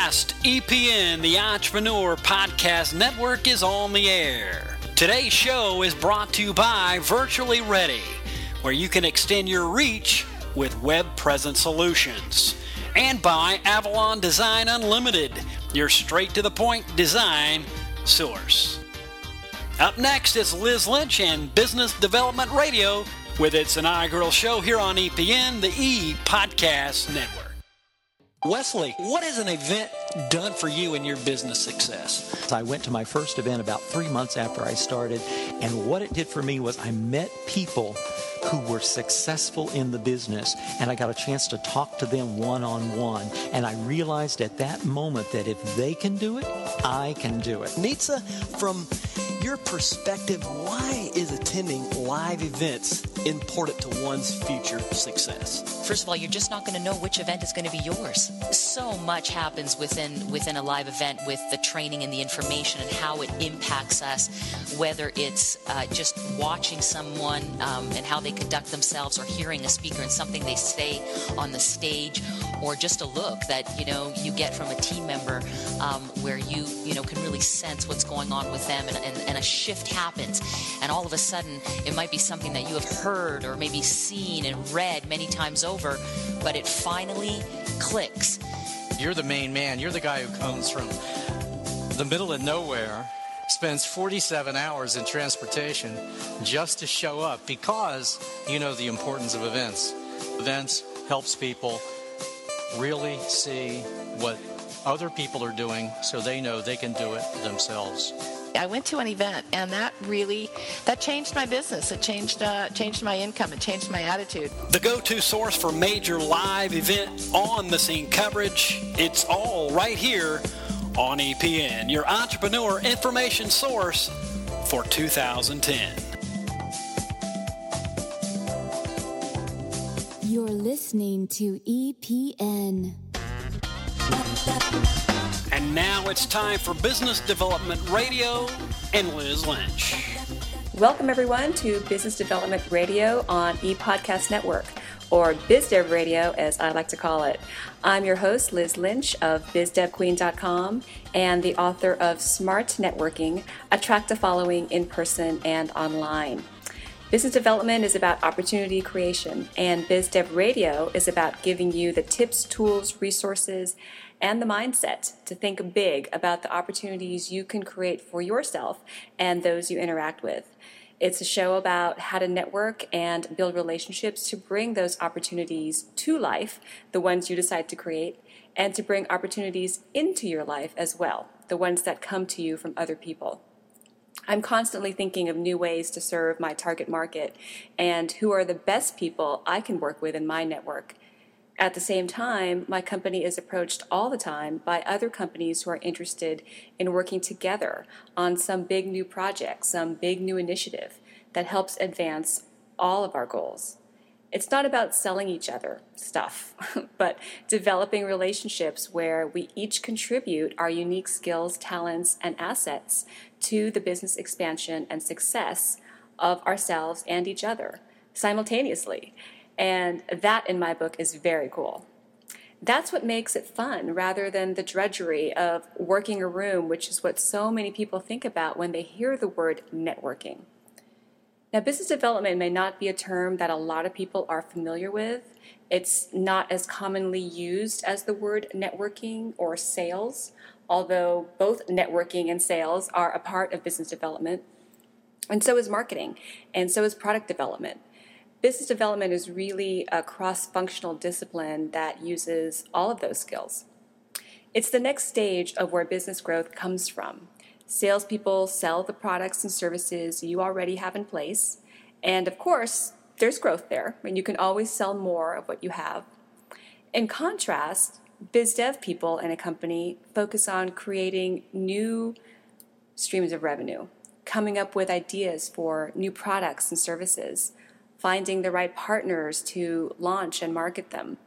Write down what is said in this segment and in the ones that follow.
last, EPN, the Entrepreneur Podcast Network, is on the air. Today's show is brought to you by Virtually Ready, where you can extend your reach with web presence solutions, and by Avalon Design Unlimited, your straight-to-the-point design source. Up next is Liz Lynch and Business Development Radio with its inaugural show here on EPN, the E-Podcast Network. Wesley, what has an event done for you in your business success? I went to my first event about 3 months after I started, and what it did for me was I met people who were successful in the business, and I got a chance to talk to them one-on-one, and I realized at that moment that if they can do it, I can do it. Nitsa, from your perspective, why is attending live events important to one's future success? First of all, you're just not going to know which event is going to be yours. So much happens within a live event with the training and the information and how it impacts us, whether it's just watching someone and how they conduct themselves, or hearing a speaker and something they say on the stage, or just a look that you get from a team member where you can really sense what's going on with them, and a shift happens, and all of a sudden it might be something that you have heard or maybe seen and read many times over, but it finally clicks. You're the main man. You're the guy who comes from the middle of nowhere, spends 47 hours in transportation just to show up because you know the importance of events. Events helps people really see what other people are doing so they know they can do it themselves. I went to an event, and that changed my business. It changed my income. It changed my attitude. The go-to source for major live event on-the-scene coverage. It's all right here on EPN, your entrepreneur information source for 2010. You're listening to EPN. And now it's time for Business Development Radio and Liz Lynch. Welcome everyone to Business Development Radio on E-Podcast Network, or BizDev Radio as I like to call it. I'm your host, Liz Lynch of BizDevQueen.com and the author of Smart Networking, Attract a Following in Person and Online. Business development is about opportunity creation, and BizDev Radio is about giving you the tips, tools, resources, and the mindset to think big about the opportunities you can create for yourself and those you interact with. It's a show about how to network and build relationships to bring those opportunities to life, the ones you decide to create, and to bring opportunities into your life as well, the ones that come to you from other people. I'm constantly thinking of new ways to serve my target market and who are the best people I can work with in my network. At the same time, my company is approached all the time by other companies who are interested in working together on some big new project, some big new initiative that helps advance all of our goals. It's not about selling each other stuff, but developing relationships where we each contribute our unique skills, talents, and assets to the business expansion and success of ourselves and each other simultaneously. And that, in my book, is very cool. That's what makes it fun, rather than the drudgery of working a room, which is what so many people think about when they hear the word networking. Now, business development may not be a term that a lot of people are familiar with. It's not as commonly used as the word networking or sales, although both networking and sales are a part of business development. And so is marketing, and so is product development. Business development is really a cross-functional discipline that uses all of those skills. It's the next stage of where business growth comes from. Salespeople sell the products and services you already have in place, and of course, there's growth there, and you can always sell more of what you have. In contrast, biz dev people in a company focus on creating new streams of revenue, coming up with ideas for new products and services, finding the right partners to launch and market them,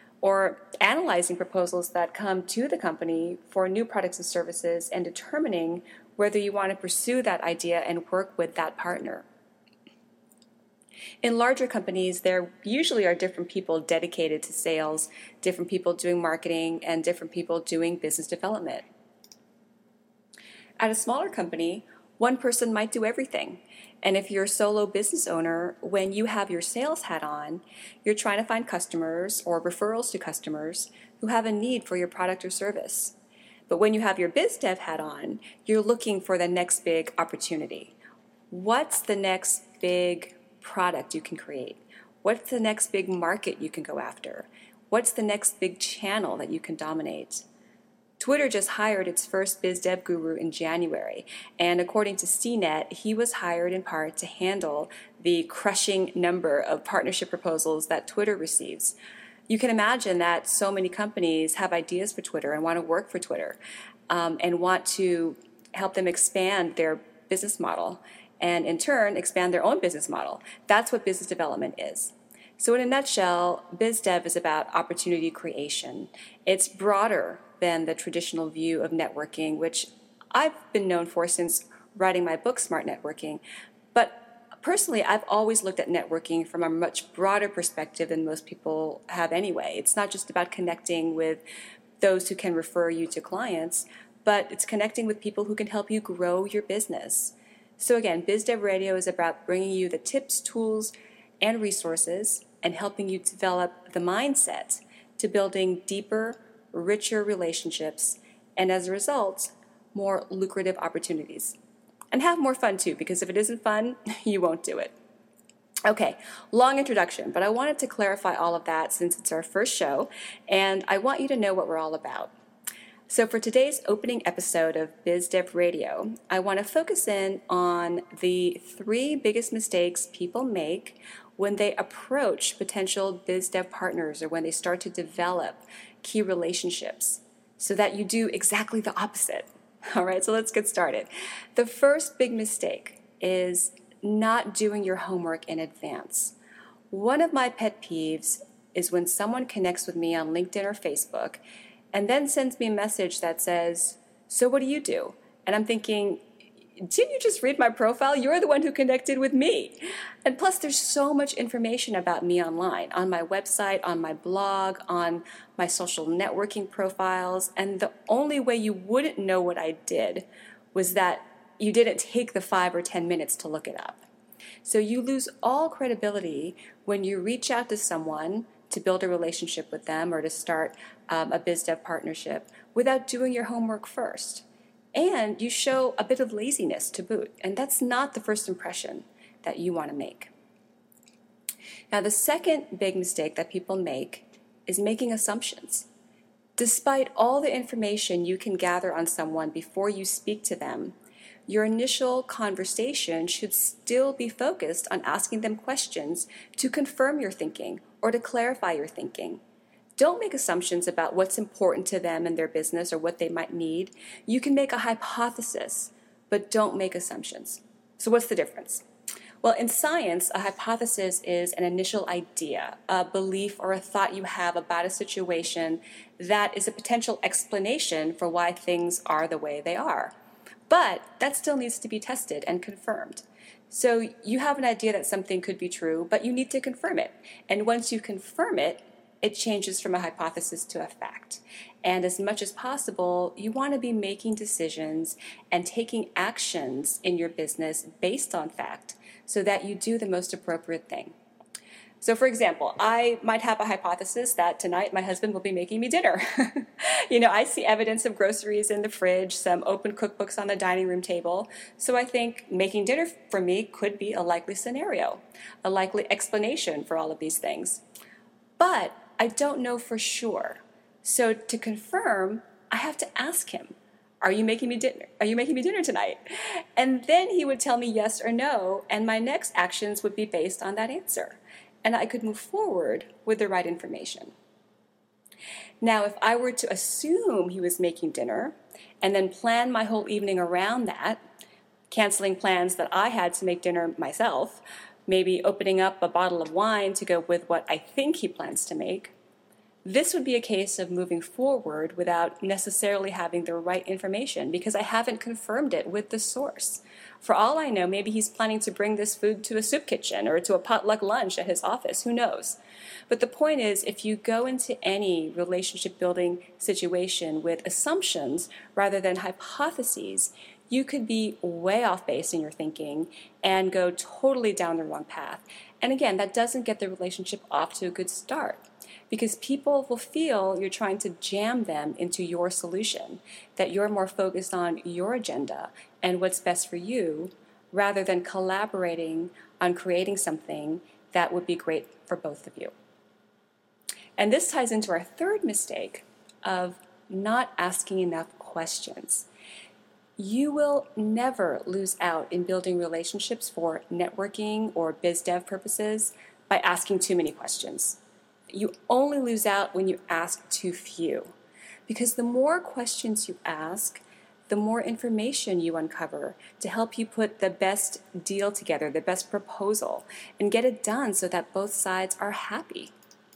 or analyzing proposals that come to the company for new products and services and determining whether you want to pursue that idea and work with that partner. In larger companies, there usually are different people dedicated to sales, different people doing marketing, and different people doing business development. At a smaller company, one person might do everything. And if you're a solo business owner, when you have your sales hat on, you're trying to find customers or referrals to customers who have a need for your product or service. But when you have your biz dev hat on, you're looking for the next big opportunity. What's the next big product you can create? What's the next big market you can go after? What's the next big channel that you can dominate? Twitter just hired its first biz dev guru in January, and according to CNET, he was hired in part to handle the crushing number of partnership proposals that Twitter receives. You can imagine that so many companies have ideas for Twitter and want to work for Twitter and want to help them expand their business model and in turn expand their own business model. That's what business development is. So in a nutshell, biz dev is about opportunity creation. It's broader than the traditional view of networking, which I've been known for since writing my book, Smart Networking. But personally, I've always looked at networking from a much broader perspective than most people have anyway. It's not just about connecting with those who can refer you to clients, but it's connecting with people who can help you grow your business. So again, BizDev Radio is about bringing you the tips, tools, and resources and helping you develop the mindset to building deeper, richer relationships and as a result, more lucrative opportunities. And have more fun too, because if it isn't fun, you won't do it. Okay, long introduction, but I wanted to clarify all of that since it's our first show, and I want you to know what we're all about. So for today's opening episode of BizDev Radio, I want to focus in on the 3 biggest mistakes people make when they approach potential BizDev partners or when they start to develop key relationships so that you do exactly the opposite. All right, so let's get started. The first big mistake is not doing your homework in advance. One of my pet peeves is when someone connects with me on LinkedIn or Facebook and then sends me a message that says, "So what do you do?" And I'm thinking, didn't you just read my profile? You're the one who connected with me. And plus, there's so much information about me online, on my website, on my blog, on my social networking profiles. And the only way you wouldn't know what I did was that you didn't take the 5 or 10 minutes to look it up. So you lose all credibility when you reach out to someone to build a relationship with them or to start a BizDev partnership without doing your homework first. And you show a bit of laziness to boot. And that's not the first impression that you want to make. Now, the second big mistake that people make is making assumptions. Despite all the information you can gather on someone before you speak to them, your initial conversation should still be focused on asking them questions to confirm your thinking or to clarify your thinking. Don't make assumptions about what's important to them in their business or what they might need. You can make a hypothesis, but don't make assumptions. So what's the difference? Well, in science, a hypothesis is an initial idea, a belief or a thought you have about a situation that is a potential explanation for why things are the way they are. But that still needs to be tested and confirmed. So you have an idea that something could be true, but you need to confirm it. And once you confirm it, it changes from a hypothesis to a fact. And as much as possible, you want to be making decisions and taking actions in your business based on fact so that you do the most appropriate thing. So for example, I might have a hypothesis that tonight my husband will be making me dinner. I see evidence of groceries in the fridge, some open cookbooks on the dining room table. So I think making dinner for me could be a likely scenario, a likely explanation for all of these things. But I don't know for sure. So to confirm, I have to ask him, Are you making me dinner tonight? And then he would tell me yes or no, and my next actions would be based on that answer. And I could move forward with the right information. Now, if I were to assume he was making dinner and then plan my whole evening around that, canceling plans that I had to make dinner myself, maybe opening up a bottle of wine to go with what I think he plans to make, This would be a case of moving forward without necessarily having the right information because I haven't confirmed it with the source. For all I know, maybe he's planning to bring this food to a soup kitchen or to a potluck lunch at his office. Who knows? But the point is, if you go into any relationship building situation with assumptions rather than hypotheses, you could be way off base in your thinking and go totally down the wrong path. And again, that doesn't get the relationship off to a good start because people will feel you're trying to jam them into your solution, that you're more focused on your agenda and what's best for you rather than collaborating on creating something that would be great for both of you. And this ties into our third mistake of not asking enough questions. You will never lose out in building relationships for networking or biz dev purposes by asking too many questions. You only lose out when you ask too few. Because the more questions you ask, the more information you uncover to help you put the best deal together, the best proposal, and get it done so that both sides are happy.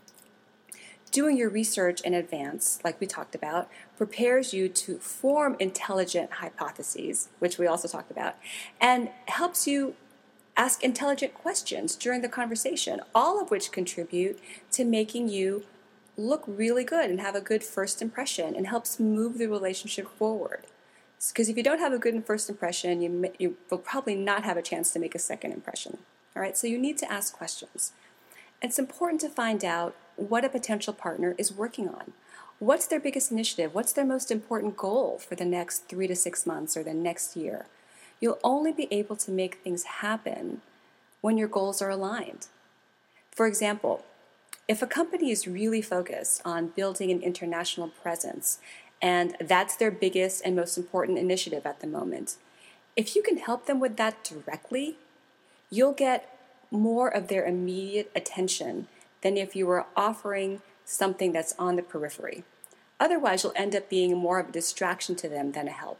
Doing your research in advance, like we talked about, prepares you to form intelligent hypotheses, which we also talked about, and helps you ask intelligent questions during the conversation, all of which contribute to making you look really good and have a good first impression and helps move the relationship forward. Because if you don't have a good first impression, you will probably not have a chance to make a second impression. All right, so you need to ask questions. It's important to find out what a potential partner is working on. What's their biggest initiative? What's their most important goal for the next 3 to 6 months or the next year? You'll only be able to make things happen when your goals are aligned. For example, if a company is really focused on building an international presence, and that's their biggest and most important initiative at the moment, if you can help them with that directly, you'll get more of their immediate attention than if you were offering something that's on the periphery. Otherwise, you'll end up being more of a distraction to them than a help.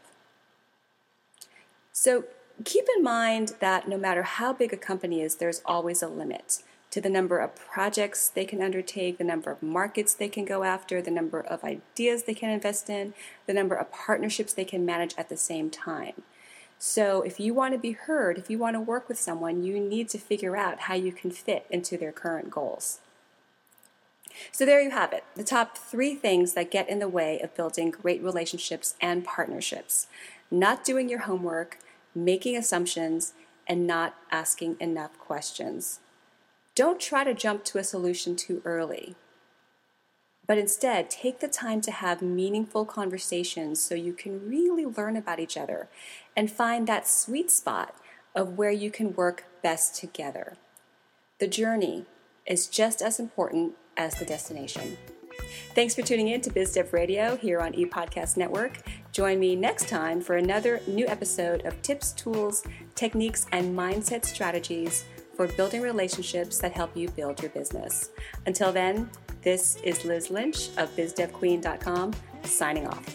So keep in mind that no matter how big a company is, there's always a limit to the number of projects they can undertake, the number of markets they can go after, the number of ideas they can invest in, the number of partnerships they can manage at the same time. So if you want to be heard, if you want to work with someone, you need to figure out how you can fit into their current goals. So there you have it, the top 3 things that get in the way of building great relationships and partnerships. Not doing your homework, making assumptions, and not asking enough questions. Don't try to jump to a solution too early, but instead take the time to have meaningful conversations so you can really learn about each other and find that sweet spot of where you can work best together. The journey is just as important as the destination. Thanks for tuning in to BizDev Radio here on ePodcast Network. Join me next time for another new episode of tips, tools, techniques, and mindset strategies for building relationships that help you build your business. Until then, this is Liz Lynch of BizDevQueen.com signing off.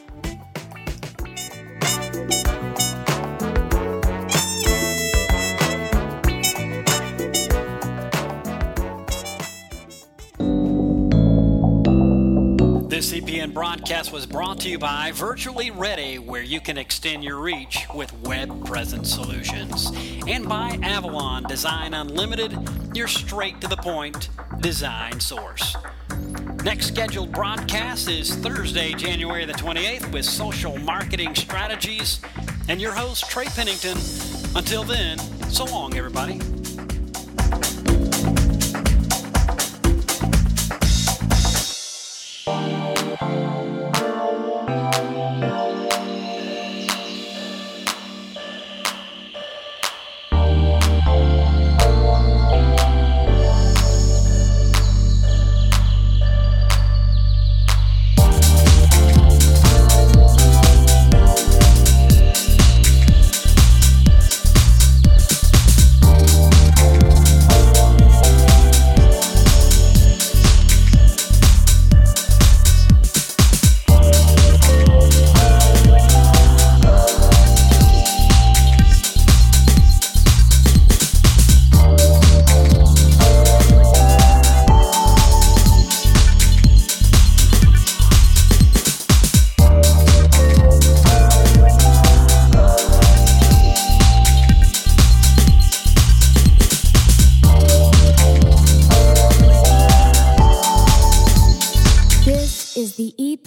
This CPN broadcast was brought to you by Virtually Ready, where you can extend your reach with web presence solutions, and by Avalon Design Unlimited, your straight-to-the-point design source. Next scheduled broadcast is Thursday, January the 28th with social marketing strategies, and your host, Trey Pennington. Until then, so long, everybody.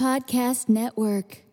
Podcast Network.